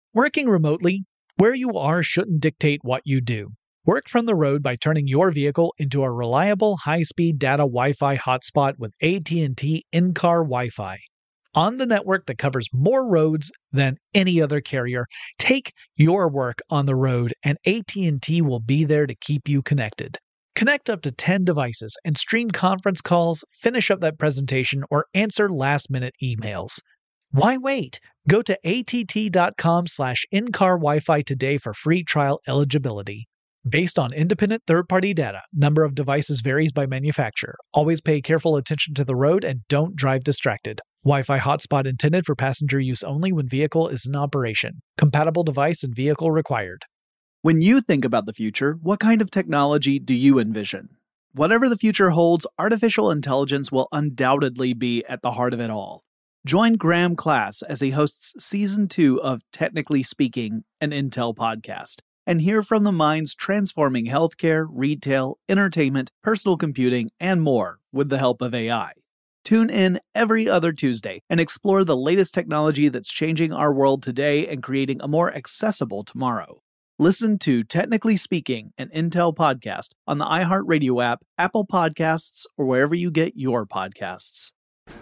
Working remotely, where you are shouldn't dictate what you do. Work from the road by turning your vehicle into a reliable high-speed data Wi-Fi hotspot with AT&T in-car Wi-Fi. On the network that covers more roads than any other carrier, take your work on the road and AT&T will be there to keep you connected. Connect up to 10 devices and stream conference calls, finish up that presentation, or answer last-minute emails. Why wait? Go to att.com/in-car Wi-Fi today for free trial eligibility. Based on independent third-party data, number of devices varies by manufacturer. Always pay careful attention to the road and don't drive distracted. Wi-Fi hotspot intended for passenger use only when vehicle is in operation. Compatible device and vehicle required. When you think about the future, what kind of technology do you envision? Whatever the future holds, artificial intelligence will undoubtedly be at the heart of it all. Join Graham Class as he hosts Season 2 of Technically Speaking, an Intel podcast, and hear from the minds transforming healthcare, retail, entertainment, personal computing, and more with the help of AI. Tune in every other Tuesday and explore the latest technology that's changing our world today and creating a more accessible tomorrow. Listen to Technically Speaking, an Intel podcast on the iHeartRadio app, Apple Podcasts, or wherever you get your podcasts.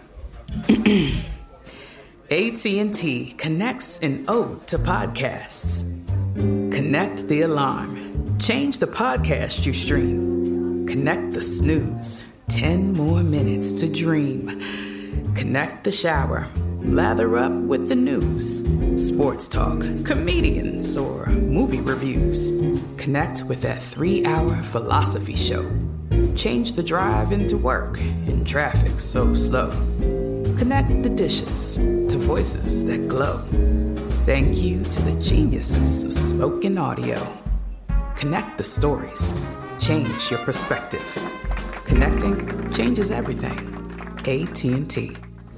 AT&T connects an ode to podcasts. Connect the alarm. Change the podcast you stream. Connect the snooze. 10 more minutes to dream. Connect the shower. Lather up with the news. Sports talk, comedians, or movie reviews. Connect with that 3-hour philosophy show. Change the drive into work in traffic so slow. Connect the dishes to voices that glow. Thank you to the geniuses of spoken audio. Connect the stories. Change your perspective. Connecting changes everything. AT&T.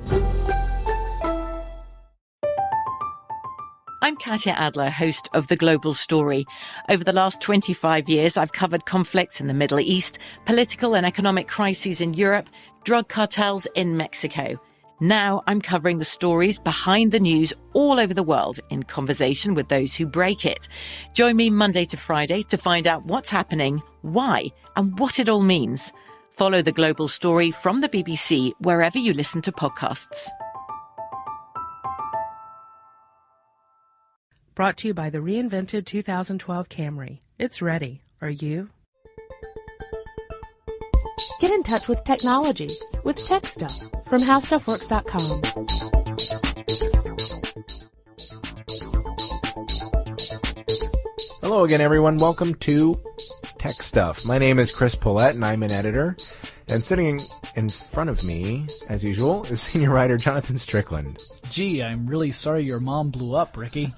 I'm Katya Adler, host of The Global Story. Over the last 25 years, I've covered conflicts in the Middle East, political and economic crises in Europe, drug cartels in Mexico. Now I'm covering the stories behind the news all over the world in conversation with those who break it. Join me Monday to Friday to find out what's happening, why, and what it all means. Follow The Global Story from the BBC wherever you listen to podcasts. Brought to you by the reinvented 2012 Camry. It's ready. Are you? Get in touch with technology with Tech Stuff from HowStuffWorks.com. Hello again, everyone. Welcome to Tech Stuff. My name is Chris Pollette, and I'm an editor. And sitting in front of me, as usual, is senior writer Jonathan Strickland. Gee, I'm really sorry your mom blew up, Ricky.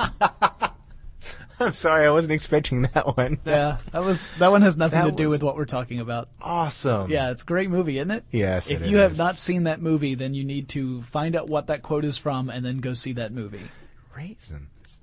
I'm sorry, I wasn't expecting that one. Yeah, that one has nothing to do with what we're talking about. Awesome. Yeah, it's a great movie, isn't it? Yes, If it you is. have not seen that movie, then you need to find out what that quote is from and then go see that movie. Raisins.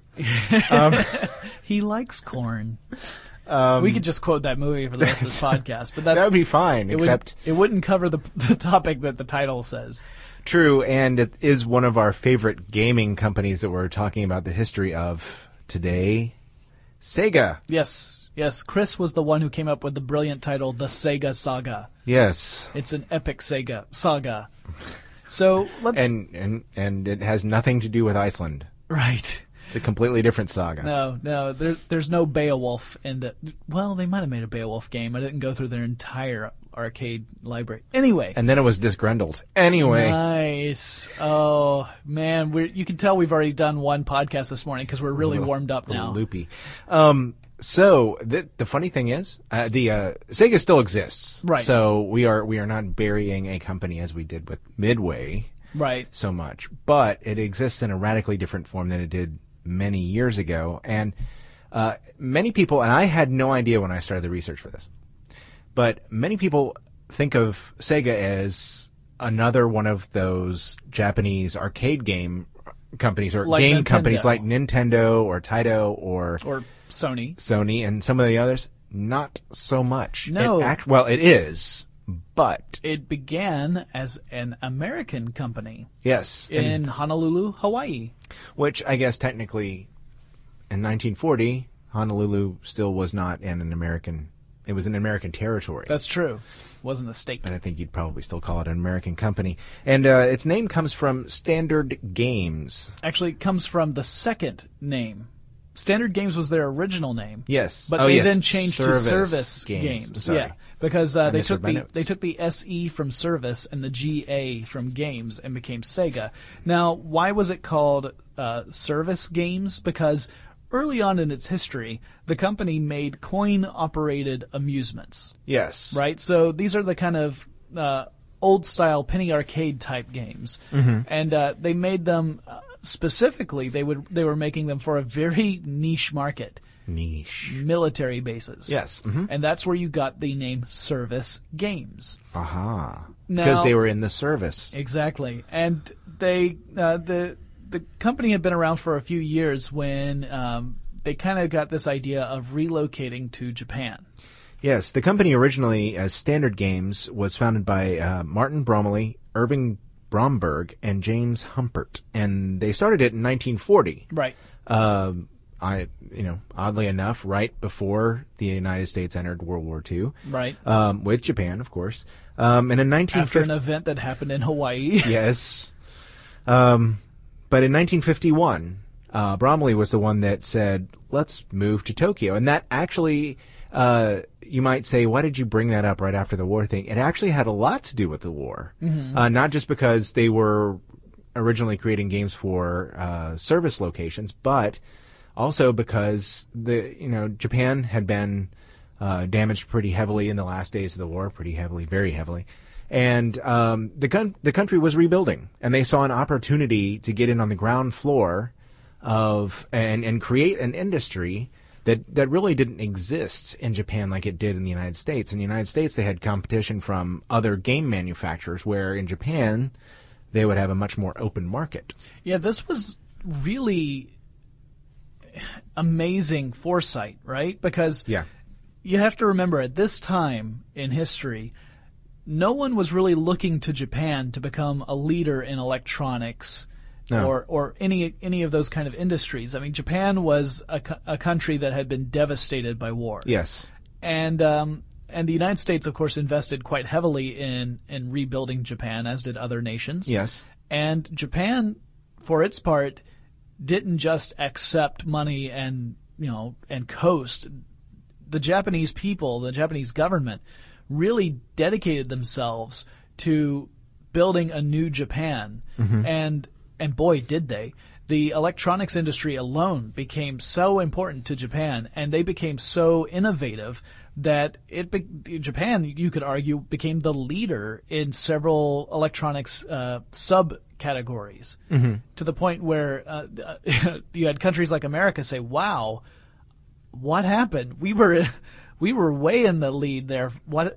He likes corn. We could just quote that movie for the rest of the podcast, but that would be fine, except it wouldn't cover the topic that the title says. True, and it is one of our favorite gaming companies that we're talking about the history of today, Sega. Yes. Chris was the one who came up with the brilliant title, The Sega Saga. Yes. It's an epic Sega saga. So let's and it has nothing to do with Iceland. Right. It's a completely different saga. No, there's no Beowulf in the. Well, they might have made a Beowulf game. I didn't go through their entire arcade library. Anyway. And then it was disgruntled. Anyway. Nice. Oh, man. You can tell we've already done one podcast this morning because we're really warmed up now. Loopy. So the funny thing is, Sega still exists. Right. So we are not burying a company as we did with Midway. Right. So much. But it exists in a radically different form than it did many years ago. And many people, and I had no idea when I started the research for this, but many people think of Sega as another one of those Japanese arcade game companies or like game Nintendo. companies like Nintendo or Taito or Sony and some of the others. Not so much. No. It is, but it began as an American company. Yes. In Honolulu, Hawaii. Which I guess technically in 1940, Honolulu still was not an American. It was an American territory. That's true. Wasn't a state. But I think you'd probably still call it an American company. And its name comes from Standard Games. Actually, it comes from the second name. Standard Games was their original name. Yes. But they then changed to Service Games. Sorry. Yeah. Because they took my notes. the SE from Service and the GA from Games and became Sega. Now, why was it called Service Games? Because early on in its history, the company made coin-operated amusements. Yes. Right? So these are the kind of old-style penny arcade type games. Mm-hmm. And they made them specifically, they were making them for a very niche market. Niche. Military bases. Yes. Mm-hmm. And that's where you got the name Service Games. Aha. Now- Because they were in the service. Exactly. And they the company had been around for a few years when they kind of got this idea of relocating to Japan. Yes, the company originally, as Standard Games, was founded by Martin Bromley, Irving Bromberg, and James Humpert, and they started it in 1940. Right. Oddly enough, right before the United States entered World War II. Right. With Japan, of course. And in 1950, After an event that happened in Hawaii. Yes. But in 1951, Bromley was the one that said, let's move to Tokyo. And that actually, you might say, why did you bring that up right after the war thing? It actually had a lot to do with the war. Mm-hmm. Not just because they were originally creating games for service locations, but also because Japan had been damaged pretty heavily in the last days of the war, pretty heavily, very heavily. And the country was rebuilding, and they saw an opportunity to get in on the ground floor of and create an industry that really didn't exist in Japan like it did in the United States. In the United States, they had competition from other game manufacturers, where in Japan, they would have a much more open market. Yeah, this was really amazing foresight, right? Because you have to remember, at this time in history, no one was really looking to Japan to become a leader in electronics or any of those kind of industries. I mean, Japan was a country that had been devastated by war. Yes. And the United States, of course, invested quite heavily in rebuilding Japan, as did other nations. Yes. And Japan, for its part, didn't just accept money and coast. The Japanese people, the Japanese government, really dedicated themselves to building a new Japan. Mm-hmm. And boy, did they. The electronics industry alone became so important to Japan, and they became so innovative that Japan, you could argue, became the leader in several electronics subcategories, mm-hmm. to the point where you had countries like America say, wow, what happened? We were way in the lead there.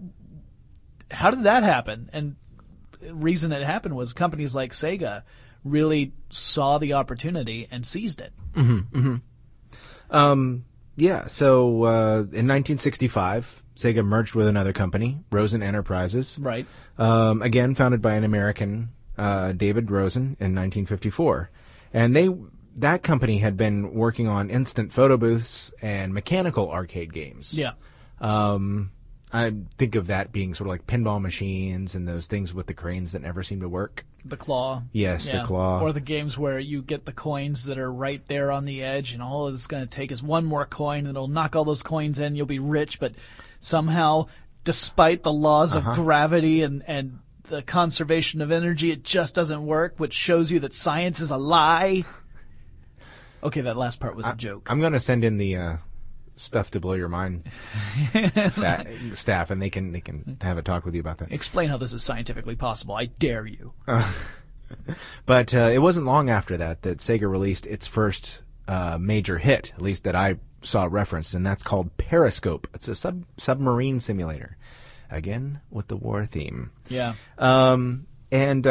How did that happen? And the reason it happened was companies like Sega really saw the opportunity and seized it. Mm-hmm, mm-hmm. So in 1965, Sega merged with another company, Rosen Enterprises. Right. Again, founded by an American, David Rosen, in 1954. And that company had been working on instant photo booths and mechanical arcade games. Yeah. I think of that being sort of like pinball machines and those things with the cranes that never seem to work. The claw. Yes, yeah. The claw. Or the games where you get the coins that are right there on the edge, and all it's going to take is one more coin, and it'll knock all those coins in. You'll be rich, but somehow, despite the laws of gravity and the conservation of energy, it just doesn't work, which shows you that science is a lie. Okay, that last part was a joke. I'm going to send in the stuff to blow your mind staff, and they can have a talk with you about that. Explain how this is scientifically possible. I dare you. But it wasn't long after that Sega released its first major hit, at least that I saw referenced, and that's called Periscope. It's a submarine simulator, again with the war theme. Yeah. And in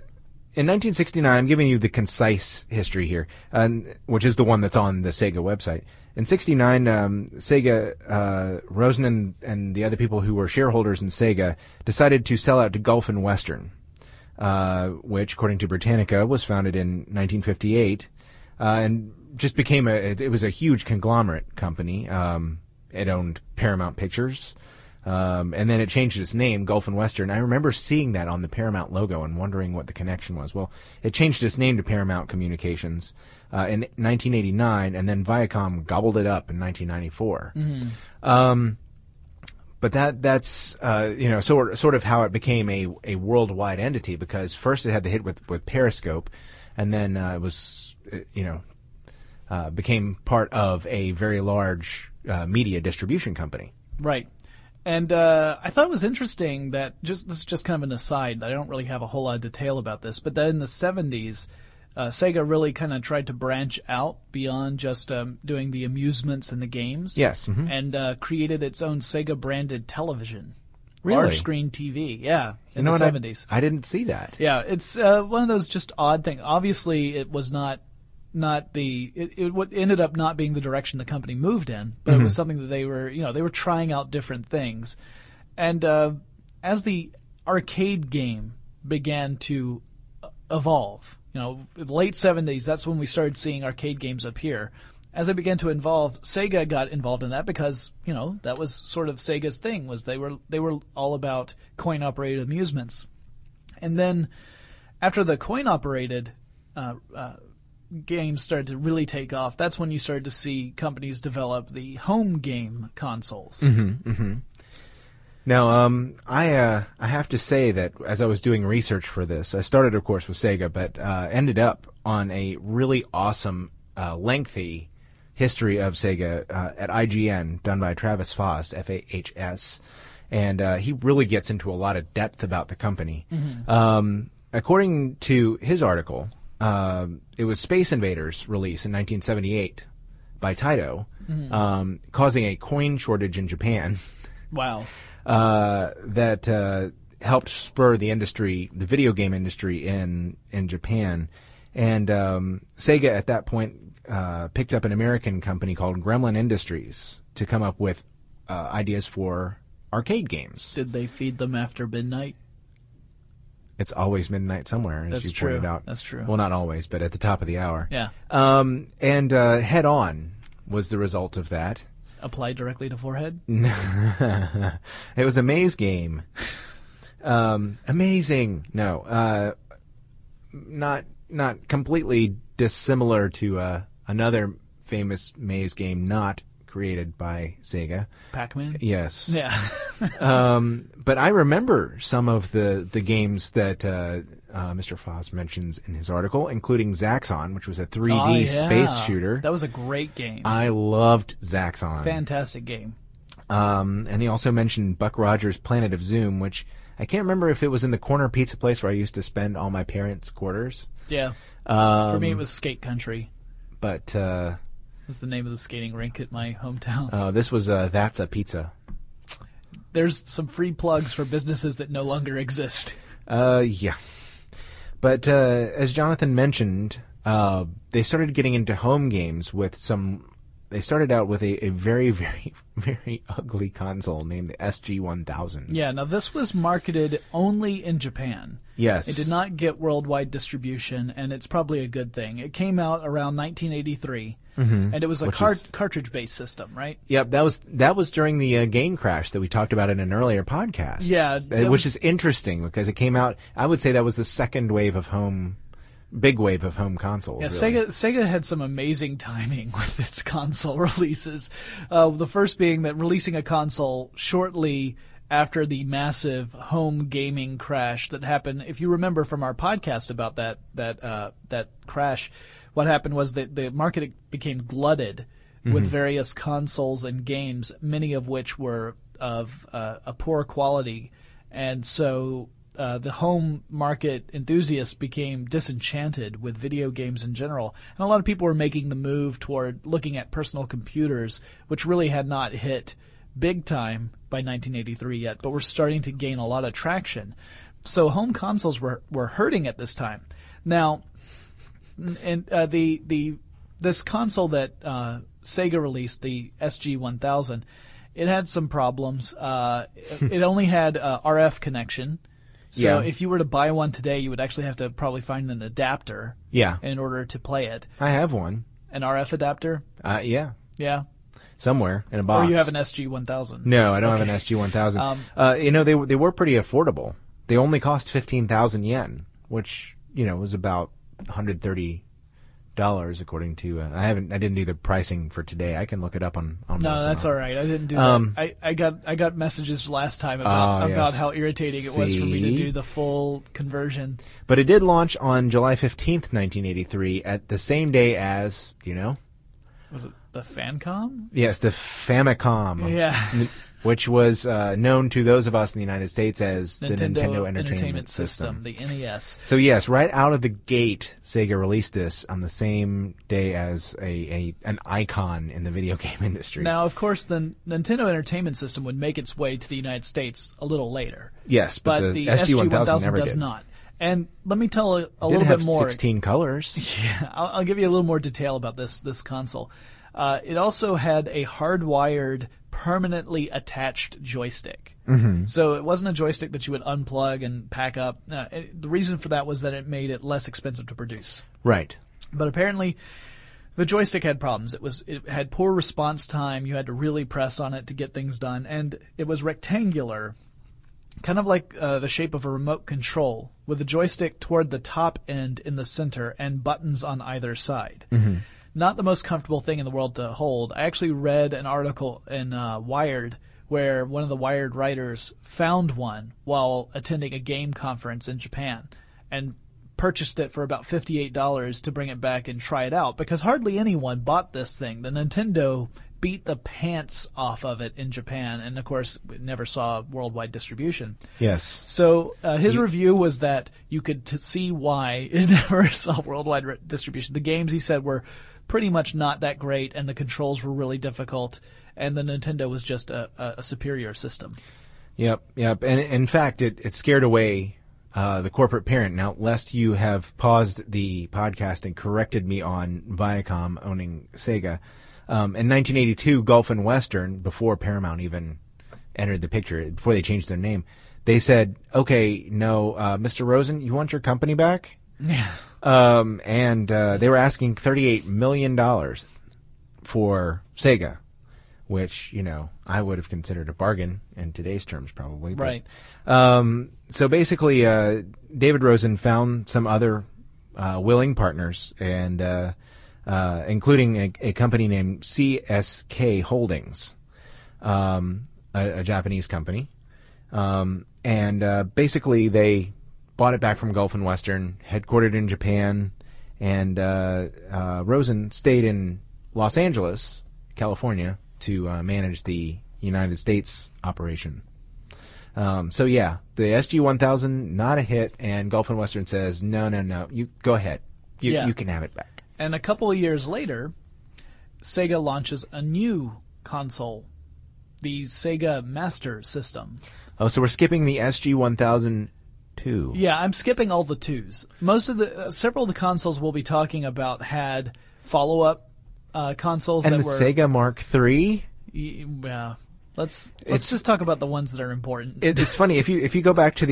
1969, I'm giving you the concise history here, which is the one that's on the Sega website. In 1969, Sega, Rosen and the other people who were shareholders in Sega decided to sell out to Gulf and Western, which, according to Britannica, was founded in 1958. And just became it was a huge conglomerate company. It owned Paramount Pictures, and then it changed its name, Gulf and Western. I remember seeing that on the Paramount logo and wondering what the connection was. Well, it changed its name to Paramount Communications in 1989, and then Viacom gobbled it up in 1994. But that's sort of how it became a worldwide entity, because first it had the hit with Periscope, and then it was became part of a very large media distribution company. Right. And I thought it was interesting that this is just kind of an aside. I don't really have a whole lot of detail about this, but that in the 70s, Sega really kind of tried to branch out beyond just doing the amusements and the games. Yes. Mm-hmm. And created its own Sega-branded television. Really? Large screen TV, yeah, in the 70s. I didn't see that. Yeah, it's one of those just odd things. Obviously, it was not what ended up not being the direction the company moved in, but it was something that they were trying out different things. And as the arcade game began to evolve, in the late 70s, that's when we started seeing arcade games appear. As it began to evolve, Sega got involved in that because, that was sort of Sega's thing, was they were all about coin-operated amusements. And then after the coin-operated games started to really take off, that's when you started to see companies develop the home game consoles. Now, I have to say that as I was doing research for this, I started, of course, with Sega, but ended up on a really awesome, lengthy history of Sega at IGN, done by Travis Foss, F-A-H-S, and he really gets into a lot of depth about the company. According to his article, it was Space Invaders released in 1978 by Taito, causing a coin shortage in Japan. Wow. That helped spur the video game industry in Japan. And Sega at that point picked up an American company called Gremlin Industries to come up with ideas for arcade games. Did they feed them after midnight? It's always midnight somewhere, as you pointed out. That's true. Well, not always, but at the top of the hour. Yeah. And Head On was the result of that. Applied directly to forehead? It was a maze game. Amazing. No, not completely dissimilar to another famous maze game not created by Sega. Pac-Man? Yes. Yeah. But I remember some of the games that Mr. Foss mentions in his article, including Zaxxon, which was a 3D space shooter. That was a great game. I loved Zaxxon. Fantastic game. And he also mentioned Buck Rogers' Planet of Zoom, which I can't remember if it was in the corner pizza place where I used to spend all my parents' quarters. Yeah. For me, it was Skate Country. But was the name of the skating rink at my hometown. This was That's a Pizza. There's some free plugs for businesses that no longer exist. Yeah. But as Jonathan mentioned, they started getting into home games with some... They started out with a very, very, very ugly console named the SG-1000. Yeah, now this was marketed only in Japan. Yes. It did not get worldwide distribution, and it's probably a good thing. It came out around 1983, and it was a cartridge-based system, right? Yep, that was during the game crash that we talked about in an earlier podcast. Yeah. Which is interesting because it came out, I would say that was the second wave of big wave of home consoles. Yeah, really. Sega had some amazing timing with its console releases. The first being that releasing a console shortly after the massive home gaming crash that happened. If you remember from our podcast about that crash, what happened was that the market became glutted with various consoles and games, many of which were of a poor quality, and so the home market enthusiasts became disenchanted with video games in general. And a lot of people were making the move toward looking at personal computers, which really had not hit big time by 1983 yet, but were starting to gain a lot of traction. So home consoles were hurting at this time. Now, and this console that Sega released, the SG-1000, it had some problems. It only had RF connection. So if you were to buy one today, you would actually have to probably find an adapter in order to play it. I have one. an RF adapter? Yeah. Yeah. Somewhere in a box. Or you have an SG-1000? No, I don't have an SG-1000. They were pretty affordable. They only cost 15,000 yen, which was about $130 according to. I didn't do the pricing for today. I can look it up on. No, that's all right. I didn't do that. I got messages last time about how irritating it was for me to do the full conversion. But it did launch on July 15th, 1983, at the same day as Was it the Famicom? Yes, the Famicom. Yeah. Which was known to those of us in the United States as the Nintendo Entertainment System, the NES. So yes, right out of the gate, Sega released this on the same day as an icon in the video game industry. Now, of course, the Nintendo Entertainment System would make its way to the United States a little later. Yes, but the SG-1000 never does did. not. And let me tell a little bit have more. 16 colors. Yeah, I'll give you a little more detail about this console. It also had a hardwired, permanently attached joystick. Mm-hmm. So it wasn't a joystick that you would unplug and pack up. The reason for that was that it made it less expensive to produce. Right. But apparently, the joystick had problems. It had poor response time. You had to really press on it to get things done, and it was rectangular, kind of like the shape of a remote control, with the joystick toward the top end in the center and buttons on either side. Mm-hmm. Not the most comfortable thing in the world to hold. I actually read an article in Wired where one of the Wired writers found one while attending a game conference in Japan and purchased it for about $58 to bring it back and try it out, because hardly anyone bought this thing. The Nintendo beat the pants off of it in Japan, and of course it never saw worldwide distribution. Yes. So his review was that you could see why it never saw worldwide distribution. The games, he said, were pretty much not that great, and the controls were really difficult, and the Nintendo was just a superior system. Yep. And in fact, it scared away the corporate parent. Now, lest you have paused the podcast and corrected me on Viacom owning Sega, in 1982, Gulf and Western, before Paramount even entered the picture, before they changed their name, they said, okay, no, Mr. Rosen, you want your company back? Yeah. And they were asking $38 million for Sega, which, I would have considered a bargain in today's terms, probably. But, right. So basically, David Rosen found some other willing partners, and including a company named CSK Holdings, a Japanese company. And basically, they bought it back from Gulf and Western, headquartered in Japan, and Rosen stayed in Los Angeles, California, to manage the United States operation. So yeah, the SG-1000, not a hit, and Gulf and Western says, no, you go ahead. You can have it back. And a couple of years later, Sega launches a new console, the Sega Master System. Oh, so we're skipping the SG-1000 2. Yeah, I'm skipping all the 2s. Several of the consoles we'll be talking about had follow-up consoles and that the were Sega Mark III. Yeah, let's just talk about the ones that are important. It's funny if you go back to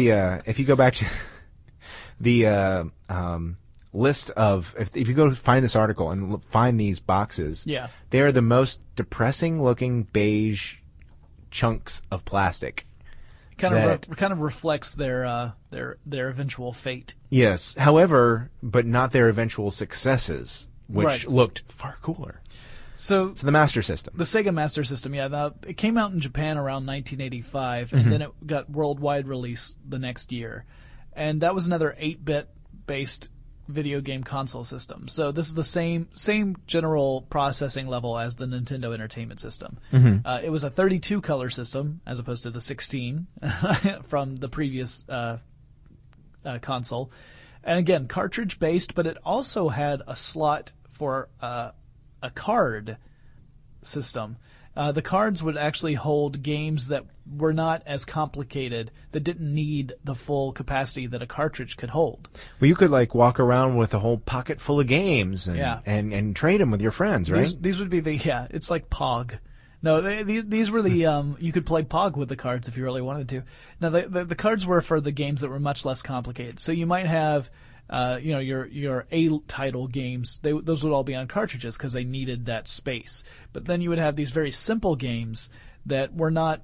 the list of if you go find this article and find these boxes. Yeah, they are the most depressing looking beige chunks of plastic. Kind of reflects their eventual fate. Yes, however, but not their eventual successes, which looked far cooler. So the Master System. The Sega Master System, yeah. It came out in Japan around 1985, and then it got worldwide release the next year. And that was another 8-bit based video game console system. So this is the same general processing level as the Nintendo Entertainment System. It was a 32 color system as opposed to the 16 from the previous console. And again, cartridge based, but it also had a slot for a card system. The cards would actually hold games that were not as complicated, that didn't need the full capacity that a cartridge could hold. Well, you could walk around with a whole pocket full of games and trade them with your friends, right? These would be it's like Pog. No, these were the you could play Pog with the cards if you really wanted to. Now the cards were for the games that were much less complicated. So you might have your A-title games, those would all be on cartridges because they needed that space. But then you would have these very simple games that were not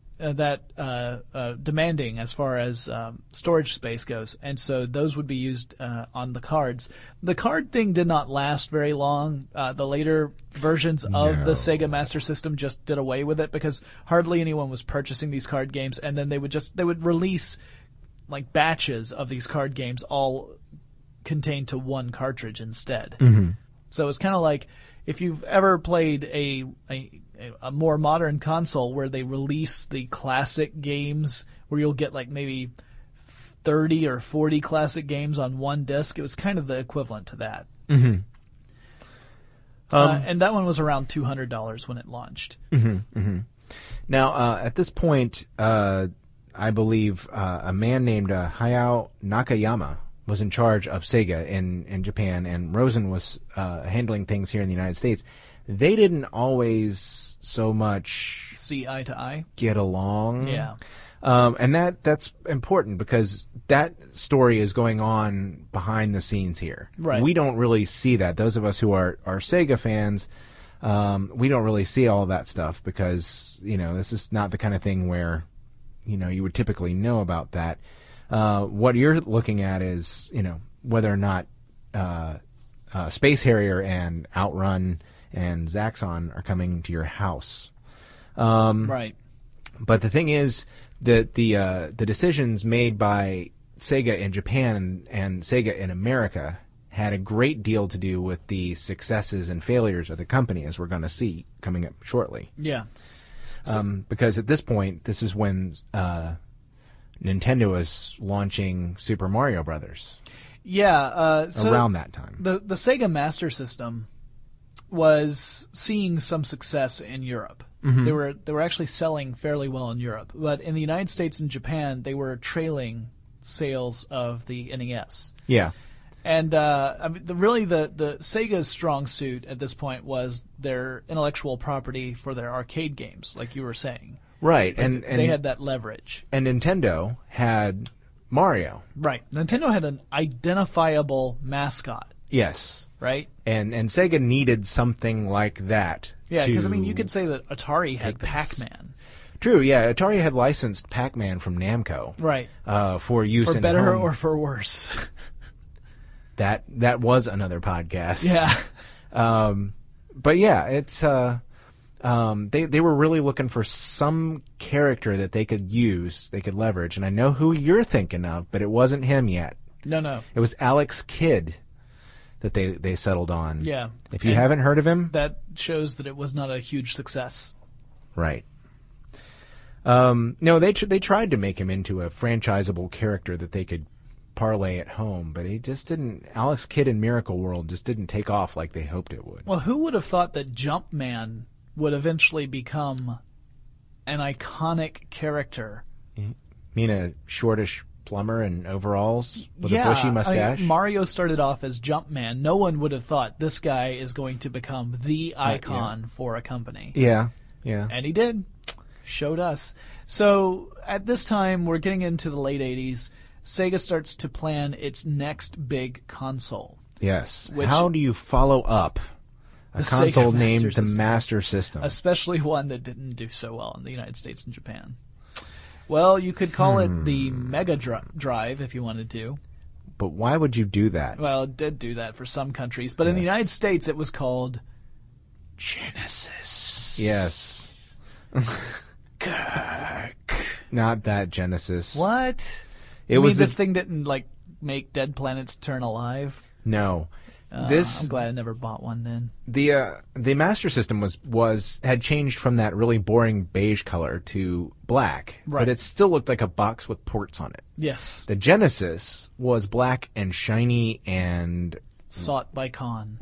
demanding as far as storage space goes, and so those would be used on the cards. The card thing did not last very long. The later versions of the Sega Master System just did away with it because hardly anyone was purchasing these card games, and then they would release like batches of these card games all contained to one cartridge instead. Mm-hmm. So it's kind of like if you've ever played a more modern console where they release the classic games where you'll get like maybe 30 or 40 classic games on one disc. It was kind of the equivalent to that. Mm-hmm. And that one was around $200 when it launched. Mm-hmm. Mm-hmm. Now, at this point, I believe a man named Hayao Nakayama was in charge of Sega in Japan, and Rosen was handling things here in the United States. They didn't always so much see eye to eye, get along. Yeah. And that's important because that story is going on behind the scenes here. Right. We don't really see that. Those of us who are Sega fans, we don't really see all that stuff because, this is not the kind of thing where, you would typically know about that. What you're looking at is, whether or not Space Harrier and Outrun and Zaxxon are coming to your house. Right. But the thing is that the decisions made by Sega in Japan and Sega in America had a great deal to do with the successes and failures of the company, as we're going to see coming up shortly. Yeah. Because at this point, this is when Nintendo is launching Super Mario Brothers. Yeah. Around that time. The Sega Master System was seeing some success in Europe. Mm-hmm. They were actually selling fairly well in Europe, but in the United States and Japan, they were trailing sales of the NES. Yeah. And the Sega's strong suit at this point was their intellectual property for their arcade games, like you were saying. Right, like and they had that leverage. And Nintendo had Mario. Right, Nintendo had an identifiable mascot. Yes. Right? And Sega needed something like that. Yeah, because you could say that Atari had Pac-Man. True, yeah. Atari had licensed Pac-Man from Namco. Right. For use for in better home. Or for worse. That was another podcast. Yeah. But yeah, it's they were really looking for some character that they could use, they could leverage, and I know who you're thinking of, but it wasn't him yet. No. It was Alex Kidd that they settled on. Yeah. If you haven't heard of him, that shows that it was not a huge success. Right. No, they tried to make him into a franchisable character that they could parlay at home, but he just didn't. Alex Kidd in Miracle World just didn't take off like they hoped it would. Well, who would have thought that Jumpman would eventually become an iconic character? You mean a shortish plumber in overalls with a bushy mustache? Mario started off as Jumpman. No one would have thought this guy is going to become the icon for a company. Yeah. And he did. Showed us. So at this time, we're getting into the late 80s. Sega starts to plan its next big console. Yes. How do you follow up a console named the Master System? Especially one that didn't do so well in the United States and Japan. Well, you could call it the Mega Drive if you wanted to. But why would you do that? Well, it did do that for some countries. But in the United States, it was called Genesis. Yes. Kirk. Not that Genesis. What? This thing didn't make dead planets turn alive? No. I'm glad I never bought one then. The Master System had changed from that really boring beige color to black, but it still looked like a box with ports on it. Yes. The Genesis was black and shiny and sought by Con.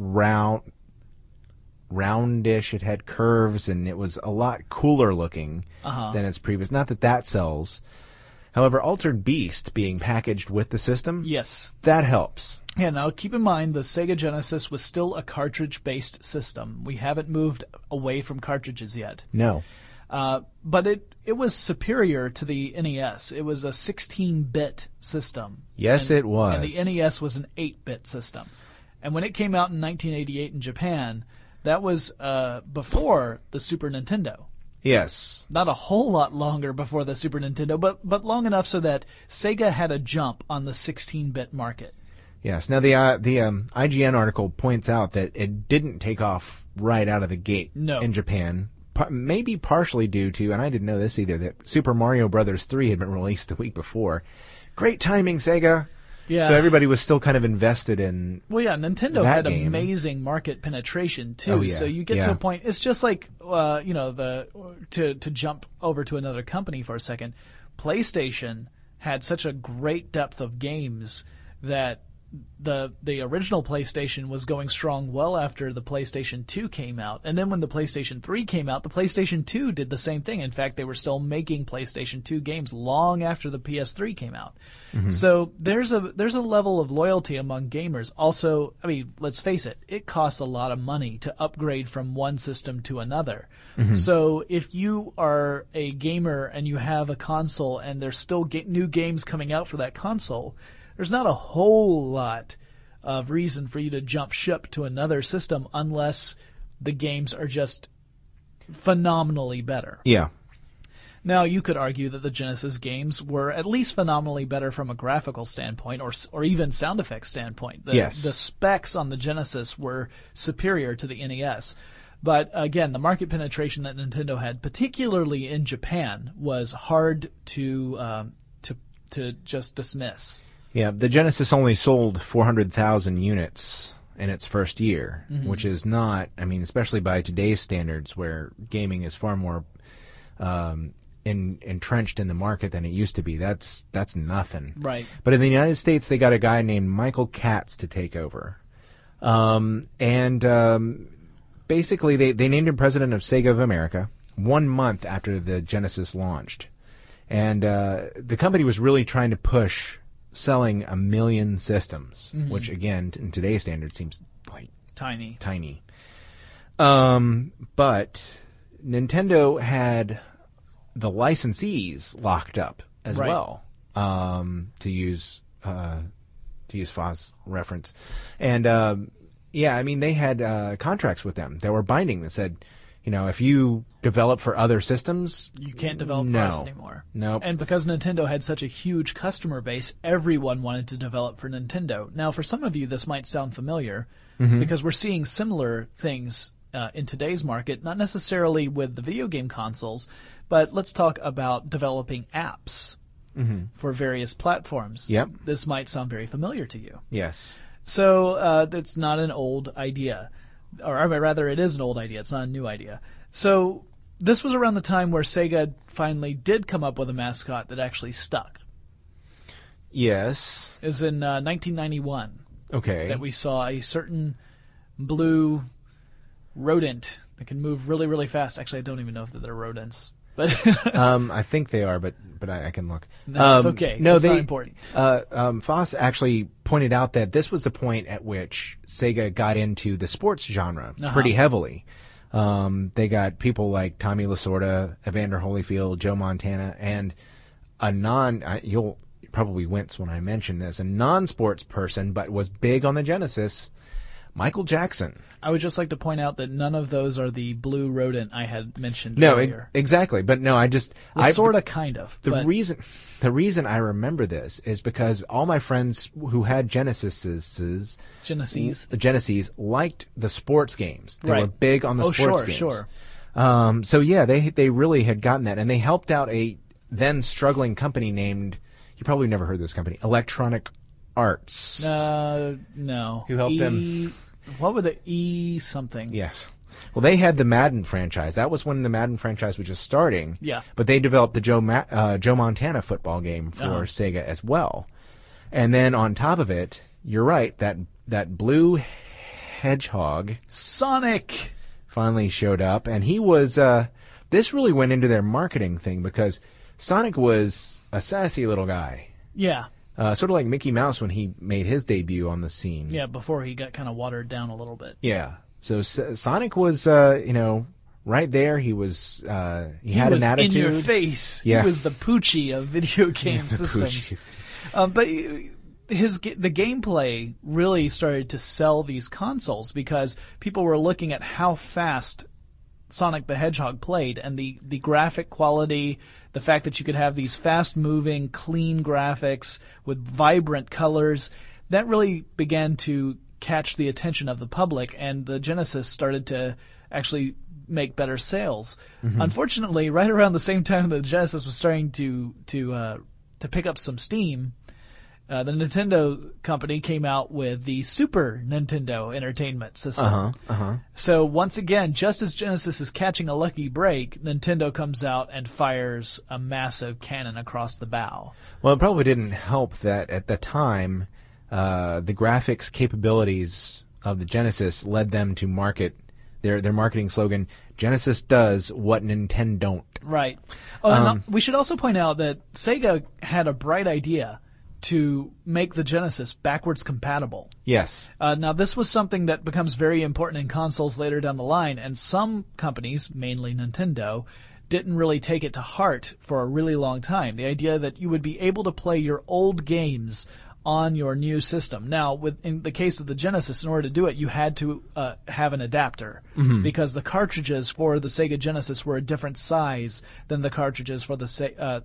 Roundish. It had curves and it was a lot cooler looking than its previous. Not that sells. However, Altered Beast being packaged with the system, yes, that helps. Yeah, now keep in mind the Sega Genesis was still a cartridge-based system. We haven't moved away from cartridges yet. No. But it was superior to the NES. It was a 16-bit system. Yes, it was. And the NES was an 8-bit system. And when it came out in 1988 in Japan, that was before the Super Nintendo. Yes. Not a whole lot longer before the Super Nintendo, but long enough so that Sega had a jump on the 16-bit market. Yes. Now, the IGN article points out that it didn't take off right out of the gate in Japan. Maybe partially due to, and I didn't know this either, that Super Mario Bros. 3 had been released the week before. Great timing, Sega! Yeah. So everybody was still kind of invested in Nintendo that had game. Amazing market penetration, too. Oh, yeah. So you get to a point, it's just like, to jump over to another company for a second, PlayStation had such a great depth of games that the original PlayStation was going strong well after the PlayStation 2 came out. And then when the PlayStation 3 came out, the PlayStation 2 did the same thing. In fact, they were still making PlayStation 2 games long after the PS3 came out. Mm-hmm. So there's a level of loyalty among gamers. Also, I mean, let's face it, it costs a lot of money to upgrade from one system to another. Mm-hmm. So if you are a gamer and you have a console and there's still new games coming out for that console, there's not a whole lot of reason for you to jump ship to another system unless the games are just phenomenally better. Yeah. Now, you could argue that the Genesis games were at least phenomenally better from a graphical standpoint or even sound effects standpoint. Yes. The specs on the Genesis were superior to the NES. But again, the market penetration that Nintendo had, particularly in Japan, was hard to just dismiss. Yeah, the Genesis only sold 400,000 units in its first year, mm-hmm. which is not, I mean, especially by today's standards where gaming is far more entrenched in the market than it used to be. That's nothing. Right. But in the United States, they got a guy named Michael Katz to take over. Basically, they named him president of Sega of America 1 month after the Genesis launched. And the company was really trying to push selling 1 million systems, mm-hmm. which again in today's standards seems like tiny. But Nintendo had the licensees locked up as well, to use Foz reference, and I mean they had contracts with them that were binding that said, you know, if you develop for other systems, you can't develop for us anymore. No. And because Nintendo had such a huge customer base, everyone wanted to develop for Nintendo. Now, for some of you, this might sound familiar mm-hmm. because we're seeing similar things in today's market, not necessarily with the video game consoles, but let's talk about developing apps mm-hmm. for various platforms. Yep. This might sound very familiar to you. Yes. So that's not an old idea. Or rather, it is an old idea. It's not a new idea. So this was around the time where Sega finally did come up with a mascot that actually stuck. Yes. It was in 1991. Okay. That we saw a certain blue rodent that can move really, really fast. Actually, I don't even know if they're rodents. But I think they are, but I can look. No, it's okay. No, it's not important. Foss actually pointed out that this was the point at which Sega got into the sports genre pretty heavily. They got people like Tommy Lasorda, Evander Holyfield, Joe Montana, and you'll probably wince when I mention this, a non-sports person, but was big on the Genesis, Michael Jackson. I would just like to point out that none of those are the blue rodent I had mentioned earlier. Exactly. But no, sort of, kind of. The reason I remember this is because all my friends who had Genesis liked the sports games. They were big on the sports games. Sure. So yeah, they really had gotten that, and they helped out a then struggling company named, you probably never heard of this company, Electronic Arts. No. Who helped them? What were the E something? Yes. Well, they had the Madden franchise. That was when the Madden franchise was just starting. Yeah. But they developed the Joe Montana football game for Sega as well. And then on top of it, you're right, that blue hedgehog, Sonic, finally showed up, and he was. This really went into their marketing thing because Sonic was a sassy little guy. Yeah. Sort of like Mickey Mouse when he made his debut on the scene. Yeah, before he got kind of watered down a little bit. Yeah. So Sonic was, right there. He was he had was an attitude. in your face. Yeah. He was the Poochie of video game systems. But the gameplay really started to sell these consoles because people were looking at how fast Sonic the Hedgehog played, and the graphic quality, the fact that you could have these fast-moving, clean graphics with vibrant colors, that really began to catch the attention of the public, and the Genesis started to actually make better sales. Mm-hmm. Unfortunately, right around the same time that the Genesis was starting to pick up some steam, the Nintendo company came out with the Super Nintendo Entertainment System. So once again, just as Genesis is catching a lucky break, Nintendo comes out and fires a massive cannon across the bow. Well, it probably didn't help that at the time, the graphics capabilities of the Genesis led them to market their marketing slogan, Genesis does what Nintendo don't. Right. Oh, and we should also point out that Sega had a bright idea to make the Genesis backwards compatible. Yes. Now, this was something that becomes very important in consoles later down the line, and some companies, mainly Nintendo, didn't really take it to heart for a really long time. The idea that you would be able to play your old games on your new system. Now, in the case of the Genesis, in order to do it, you had to have an adapter because the cartridges for the Sega Genesis were a different size than the cartridges for the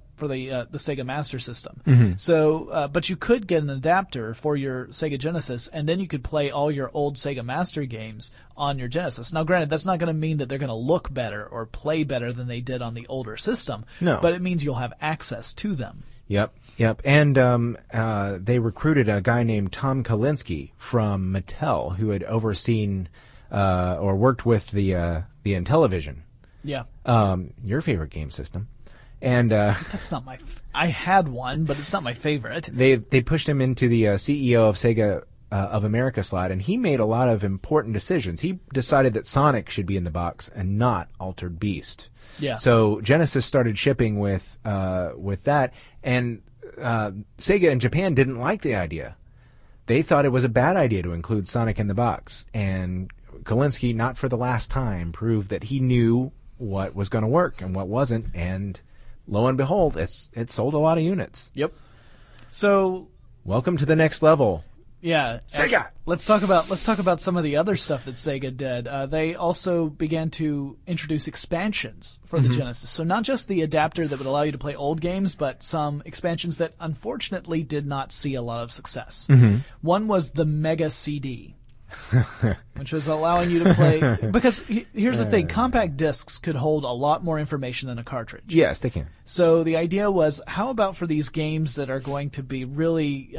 Sega Master System. So, but you could get an adapter for your Sega Genesis, and then you could play all your old Sega Master games on your Genesis. Now, granted, that's not going to mean that they're going to look better or play better than they did on the older system. No. But it means you'll have access to them. Yep. And they recruited a guy named Tom Kalinske from Mattel, who had overseen or worked with the Intellivision. Yeah. Your favorite game system. And that's not I had one, but it's not my favorite. They pushed him into the CEO of Sega of America slot, and he made a lot of important decisions. He decided that Sonic should be in the box and not Altered Beast. Yeah. So Genesis started shipping with that, and Sega in Japan didn't like the idea. They thought it was a bad idea to include Sonic in the box, and Kalinske, not for the last time, proved that he knew what was going to work and what wasn't, and lo and behold, it sold a lot of units. Yep. So, welcome to the next level. Yeah, Sega. Let's talk about some of the other stuff that Sega did. They also began to introduce expansions for the Genesis. So not just the adapter that would allow you to play old games, but some expansions that unfortunately did not see a lot of success. One was the Mega CD, which was allowing you to play. Because here's the thing: compact discs could hold a lot more information than a cartridge. Yes, they can. So the idea was, how about for these games that are going to be really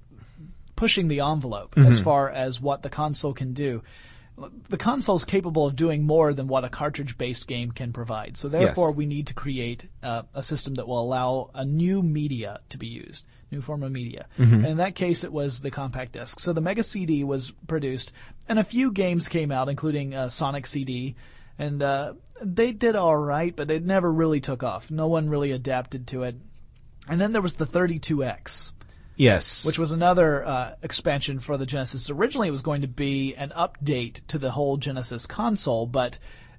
pushing the envelope as far as what the console can do. The console's capable of doing more than what a cartridge-based game can provide. So therefore, we need to create a system that will allow a new media to be used, new form of media. And in that case, it was the compact disc. So the Mega CD was produced, and a few games came out, including Sonic CD, and they did all right, but they never really took off. No one really adapted to it. And then there was the 32X. Yes. Which was another expansion for the Genesis. Originally, it was going to be an update to the whole Genesis console, but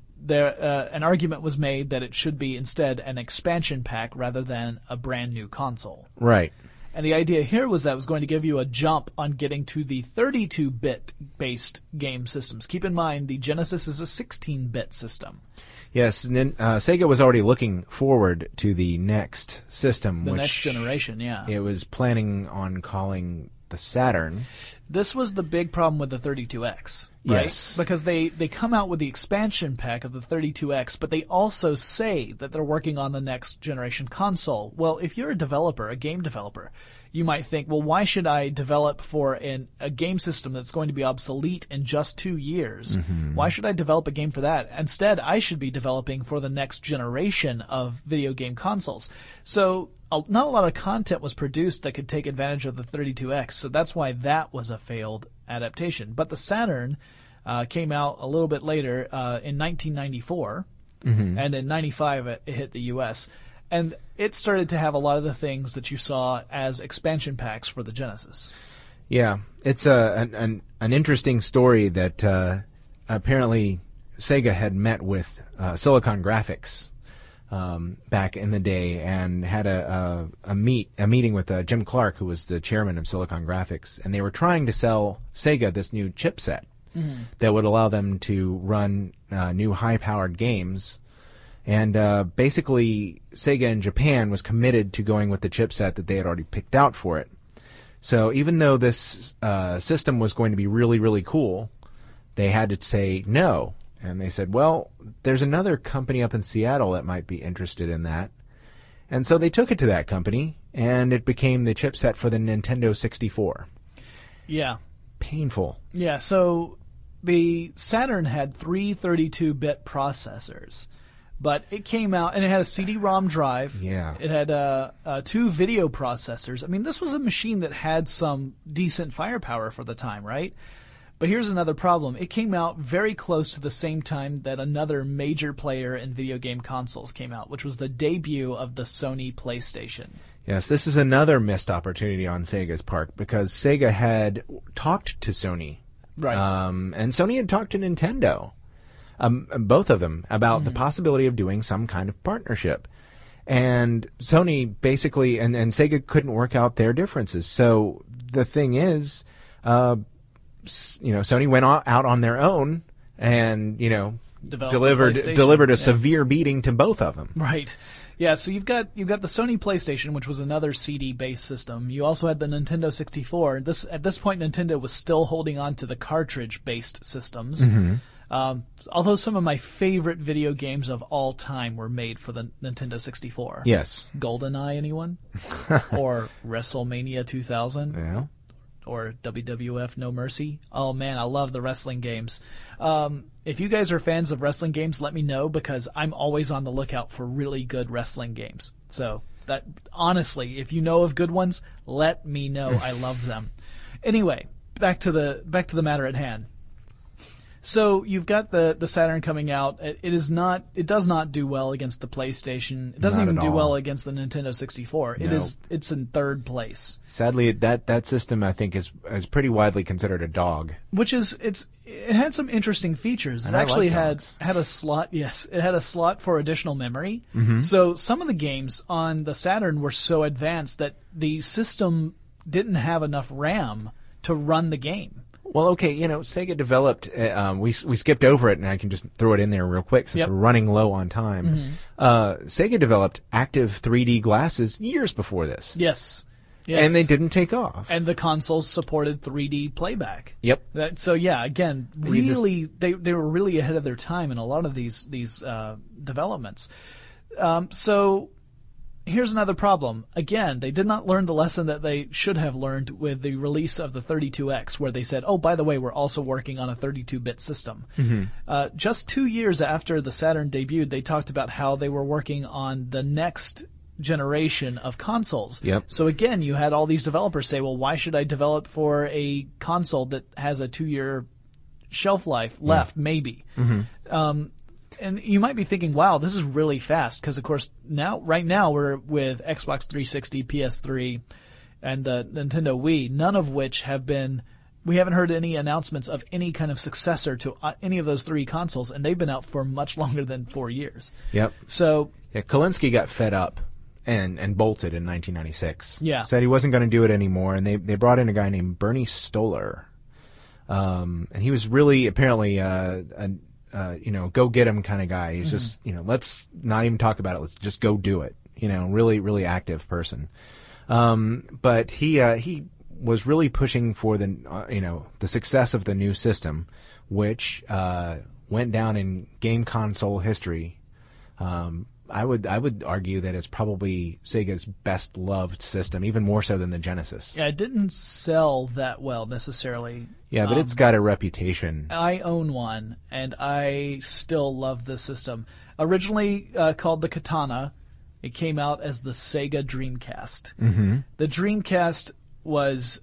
an argument was made that it should be instead an expansion pack rather than a brand new console. Right. And the idea here was that it was going to give you a jump on getting to the 32-bit based game systems. Keep in mind, the Genesis is a 16-bit system. Yes, and then Sega was already looking forward to the next system. The which next generation, yeah. It was planning on calling the Saturn. This was the big problem with the 32X, right? Yes. Because they come out with the expansion pack of the 32X, but they also say that they're working on the next generation console. Well, if you're a developer, a game developer, you might think, well, why should I develop for a game system that's going to be obsolete in just 2 years? Why should I develop a game for that? Instead, I should be developing for the next generation of video game consoles. So not a lot of content was produced that could take advantage of the 32X, so that's why that was a failed adaptation. But the Saturn came out a little bit later in 1994, and in 95 it hit the U.S., and it started to have a lot of the things that you saw as expansion packs for the Genesis. Yeah, it's an interesting story that apparently Sega had met with Silicon Graphics back in the day and had a meeting with Jim Clark, who was the chairman of Silicon Graphics, and they were trying to sell Sega this new chipset that would allow them to run new high-powered games. And basically, Sega in Japan was committed to going with the chipset that they had already picked out for it. So even though this system was going to be really, really cool, they had to say no. And they said, well, there's another company up in Seattle that might be interested in that. And so they took it to that company, and it became the chipset for the Nintendo 64. Yeah. Painful. Yeah, so the Saturn had 3 32-bit processors. But it came out, and it had a CD-ROM drive. Yeah. It had 2 video processors. I mean, this was a machine that had some decent firepower for the time, right? But here's another problem. It came out very close to the same time that another major player in video game consoles came out, which was the debut of the Sony PlayStation. Yes, this is another missed opportunity on Sega's part, because Sega had talked to Sony. Right. And Sony had talked to Nintendo. Both of them, about the possibility of doing some kind of partnership. And Sony basically, and Sega couldn't work out their differences. So the thing is, Sony went out on their own and, delivered a severe beating to both of them. Right. Yeah, so you've got the Sony PlayStation, which was another CD-based system. You also had the Nintendo 64. At this point, Nintendo was still holding on to the cartridge-based systems. Although some of my favorite video games of all time were made for the Nintendo 64. Yes. GoldenEye, anyone? Or WrestleMania 2000? Yeah. Or WWF No Mercy? Oh man, I love the wrestling games. If you guys are fans of wrestling games, let me know, because I'm always on the lookout for really good wrestling games. So that, honestly, if you know of good ones, let me know. I love them. Anyway, back to the matter at hand. So you've got the Saturn coming out. It does not do well against the PlayStation. It doesn't Not even at do all. well against the Nintendo 64. No. It's in third place. Sadly, that system, I think, is pretty widely considered a dog. Which is it had some interesting features. And It I actually like dogs. had a slot. Yes, it had a slot for additional memory. Mm-hmm. So some of the games on the Saturn were so advanced that the system didn't have enough RAM to run the game. Well, okay, Sega developed, we skipped over it, and I can just throw it in there real quick since Yep. we're running low on time. Sega developed active 3D glasses years before this. Yes. And they didn't take off. And the consoles supported 3D playback. Yep. So yeah, again, We just- really, they were really ahead of their time in a lot of these developments. So here's another problem. Again, they did not learn the lesson that they should have learned with the release of the 32X, where they said, oh, by the way, we're also working on a 32-bit system. Just 2 years after the Saturn debuted, they talked about how they were working on the next generation of consoles. Yep. So again, you had all these developers say, well, why should I develop for a console that has a 2-year shelf life left, maybe? And you might be thinking, wow, this is really fast, because of course right now we're with Xbox 360, PS3, and the Nintendo Wii, none of which we haven't heard any announcements of any kind of successor to any of those 3 consoles, and they've been out for much longer than 4 years. Yep. So Yeah, Kalinske got fed up and bolted in 1996. Yeah. Said he wasn't going to do it anymore, and they brought in a guy named Bernie Stolar. And he was really apparently a go get him kind of guy. He's just, let's not even talk about it. Let's just go do it. Really, really active person. But he was really pushing for the success of the new system, which went down in game console history. I would argue that it's probably Sega's best loved system, even more so than the Genesis. yeah, it didn't sell that well necessarily. Yeah, but it's got a reputation. I own one, and I still love this system. Originally called the Katana, it came out as the Sega Dreamcast. Mm-hmm. The Dreamcast was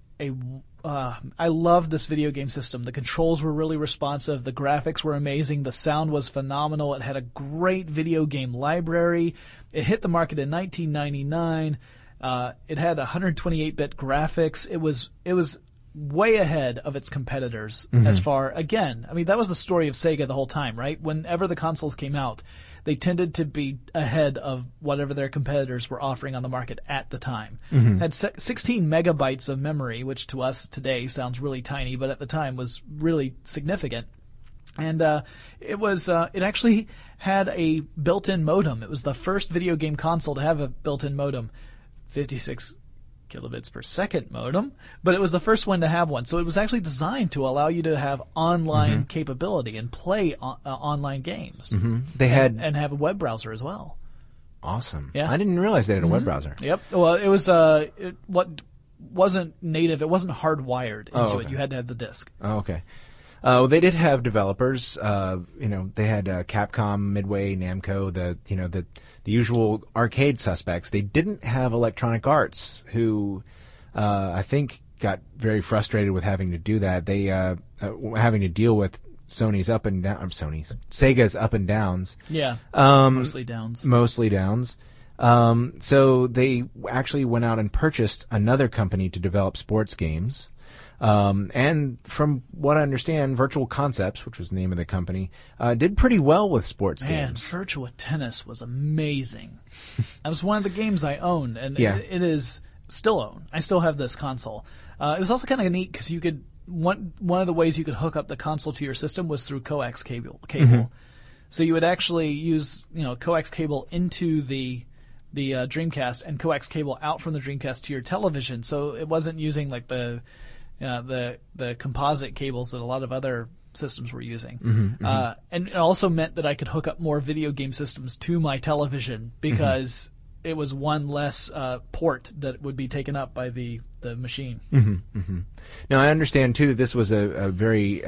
I loved this video game system. The controls were really responsive. The graphics were amazing. The sound was phenomenal. It had a great video game library. It hit the market in 1999. It had 128-bit graphics. It was way ahead of its competitors as far, again, I mean, that was the story of Sega the whole time, right? Whenever the consoles came out, they tended to be ahead of whatever their competitors were offering on the market at the time. Had 16 megabytes of memory, which to us today sounds really tiny, but at the time was really significant. And it actually had a built-in modem. It was the first video game console to have a built-in modem, 56 kilobits per second modem, but it was the first one to have one. So it was actually designed to allow you to have online capability and play online games. They had and have a web browser as well. Awesome. Yeah. I didn't realize they had a web browser. Yep. Well, it was what wasn't native. It wasn't hardwired into it. You had to have the disc. Oh, okay. They did have developers. They had Capcom, Midway, Namco, the usual arcade suspects. They didn't have Electronic Arts, who I think got very frustrated with having to do that. They having to deal with Sega's up and downs. Yeah. Mostly downs. Mostly downs. So they actually went out and purchased another company to develop sports games. And from what I understand, Virtual Concepts, which was the name of the company, did pretty well with sports games. Virtua Tennis was amazing. That was one of the games I owned, and it is still owned. I still have this console. It was also kind of neat because you could one of the ways you could hook up the console to your system was through coax cable. So you would actually use coax cable into the Dreamcast and coax cable out from the Dreamcast to your television. So it wasn't using like the composite cables that a lot of other systems were using. And it also meant that I could hook up more video game systems to my television because it was one less port that would be taken up by the machine. Now, I understand, too, that this was a very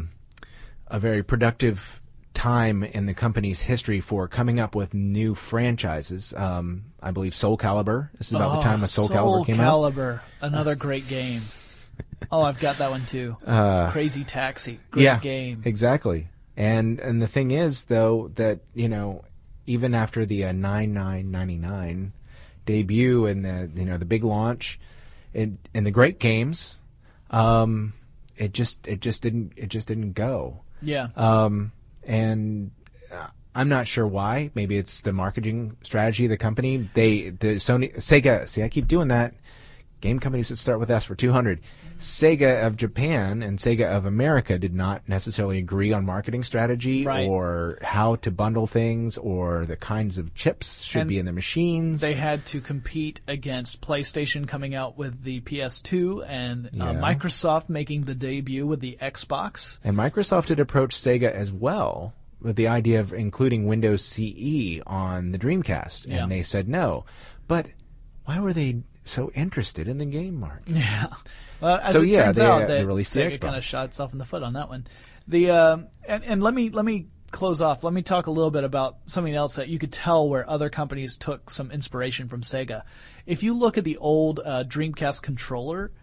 productive time in the company's history for coming up with new franchises. I believe Soul Calibur. This is about the time when Soul Calibur came out. Soul Calibur, another great game. Oh, I've got that one too. Crazy Taxi, great game. Exactly. And the thing is, though, that even after the 9999 debut and the big launch, and the great games, it just didn't go. Yeah. And I'm not sure why. Maybe it's the marketing strategy of the company. Sega. See, I keep doing that. Game companies that start with S for 200. Sega of Japan and Sega of America did not necessarily agree on marketing strategy or how to bundle things or the kinds of chips should be in the machines. They had to compete against PlayStation coming out with the PS2 and Microsoft making the debut with the Xbox. And Microsoft had approached Sega as well with the idea of including Windows CE on the Dreamcast, and they said no. But why were they so interested in the game market? Yeah. Well, as it turns out, they released Sega kind of shot itself in the foot on that one. And let me close off. Let me talk a little bit about something else that you could tell where other companies took some inspiration from Sega. If you look at the old Dreamcast controller,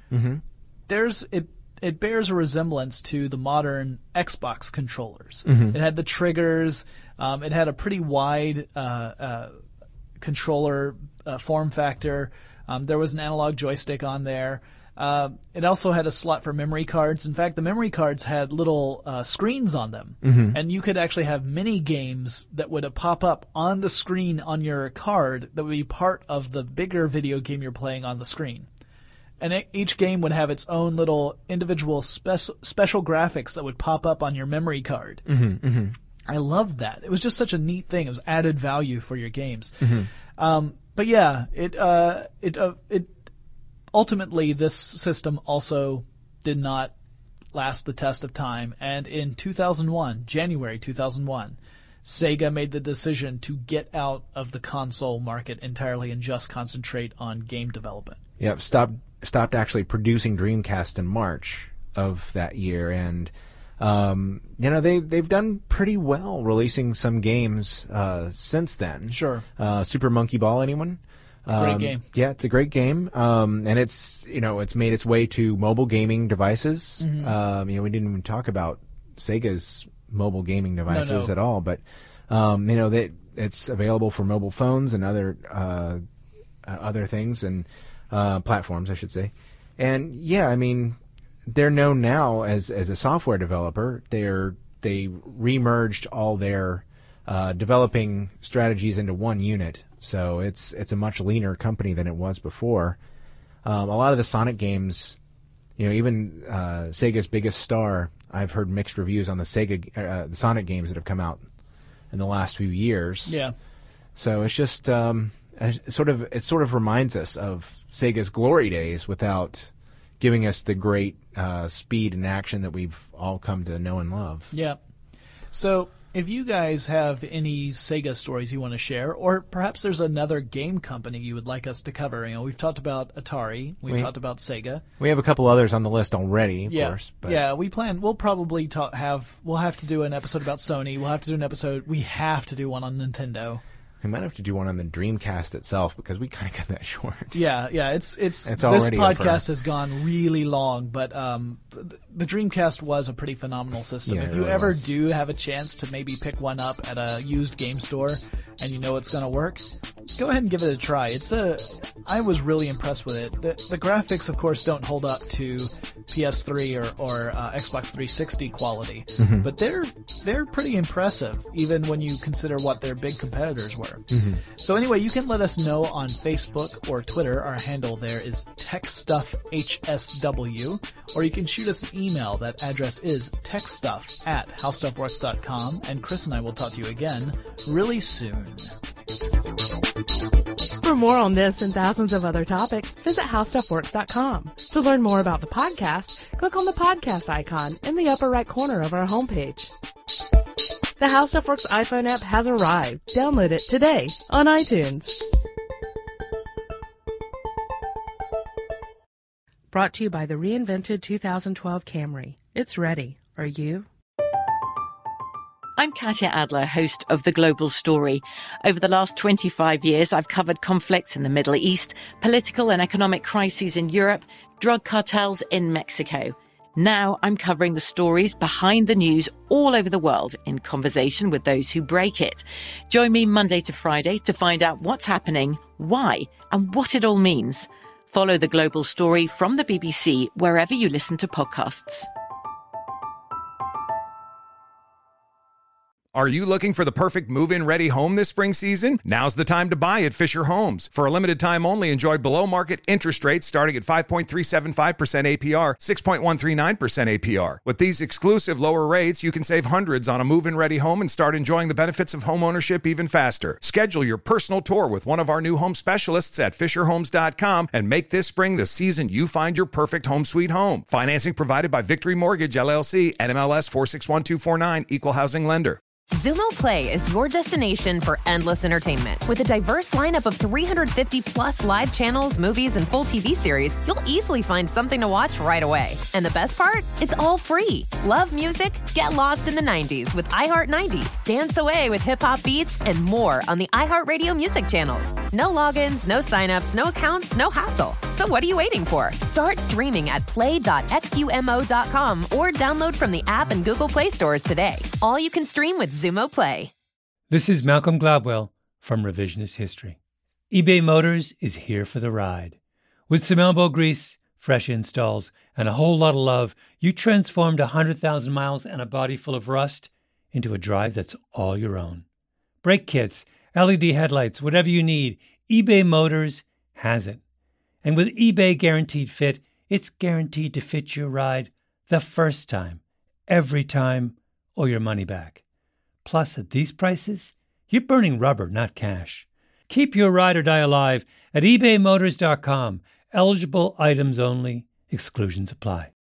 it bears a resemblance to the modern Xbox controllers. It had the triggers. It had a pretty wide controller form factor. There was an analog joystick on there. It also had a slot for memory cards. In fact, the memory cards had little screens on them, and you could actually have mini games that would pop up on the screen on your card that would be part of the bigger video game you're playing on the screen. And each game would have its own little individual special graphics that would pop up on your memory card. I loved that. It was just such a neat thing. It was added value for your games. But yeah, it ultimately, this system also did not last the test of time, and in January 2001, Sega made the decision to get out of the console market entirely and just concentrate on game development. Yep, stopped actually producing Dreamcast in March of that year, and they've done pretty well releasing some games since then. Sure. Super Monkey Ball, anyone? Great game. Yeah, it's a great game. And it's made its way to mobile gaming devices. We didn't even talk about Sega's mobile gaming devices at all, but it's available for mobile phones and other things and platforms, I should say. And yeah, I mean, they're known now as a software developer. They remerged all their developing strategies into one unit, so it's a much leaner company than it was before. A lot of the Sonic games, even Sega's biggest star, I've heard mixed reviews on the the Sonic games that have come out in the last few years. Yeah. So it's just it sort of reminds us of Sega's glory days without giving us the great speed and action that we've all come to know and love. Yeah. So if you guys have any Sega stories you want to share, or perhaps there's another game company you would like us to cover. We've talked about Atari, we've talked about Sega. We have a couple others on the list already, of course. But. Yeah, we'll probably we'll have to do an episode about Sony. We have to do one on Nintendo. We might have to do one on the Dreamcast itself because we kind of got that short. Yeah. It's this podcast has gone really long, but the Dreamcast was a pretty phenomenal system. If you ever do have a chance to maybe pick one up at a used game store and you know it's going to work, go ahead and give it a try. I was really impressed with it. The graphics, of course, don't hold up to PS3 or Xbox 360 quality, but they're pretty impressive even when you consider what their big competitors were. So anyway, you can let us know on Facebook or Twitter. Our handle there is TechStuffHSW, or you can shoot us an email. That address is techstuff@howstuffworks.com, and Chris and I will talk to you again really soon. For more on this and thousands of other topics, visit howstuffworks.com. To learn more about the podcast, click on the podcast icon in the upper right corner of our homepage. The How Stuff Works iPhone app has arrived. Download it today on iTunes. Brought to you by the reinvented 2012 Camry. It's ready. Are you? I'm Katya Adler, host of The Global Story. Over the last 25 years, I've covered conflicts in the Middle East, political and economic crises in Europe, drug cartels in Mexico. Now I'm covering the stories behind the news all over the world in conversation with those who break it. Join me Monday to Friday to find out what's happening, why, and what it all means. Follow The Global Story from the BBC wherever you listen to podcasts. Are you looking for the perfect move-in ready home this spring season? Now's the time to buy at Fisher Homes. For a limited time only, enjoy below-market interest rates starting at 5.375% APR, 6.139% APR. With these exclusive lower rates, you can save hundreds on a move-in ready home and start enjoying the benefits of homeownership even faster. Schedule your personal tour with one of our new home specialists at FisherHomes.com and make this spring the season you find your perfect home sweet home. Financing provided by Victory Mortgage, LLC, NMLS 461249, Equal Housing Lender. Xumo Play is your destination for endless entertainment. With a diverse lineup of 350-plus live channels, movies, and full TV series, you'll easily find something to watch right away. And the best part? It's all free. Love music? Get lost in the 90s with iHeart 90s, dance away with hip-hop beats, and more on the iHeartRadio music channels. No logins, no signups, no accounts, no hassle. So what are you waiting for? Start streaming at play.xumo.com or download from the app and Google Play stores today. All you can stream with Xumo Play. This is Malcolm Gladwell from Revisionist History. eBay Motors is here for the ride. With some elbow grease, fresh installs, and a whole lot of love, you transformed 100,000 miles and a body full of rust into a drive that's all your own. Brake kits, LED headlights, whatever you need, eBay Motors has it. And with eBay Guaranteed Fit, it's guaranteed to fit your ride the first time, every time, or your money back. Plus, at these prices, you're burning rubber, not cash. Keep your ride or die alive at ebaymotors.com. Eligible items only. Exclusions apply.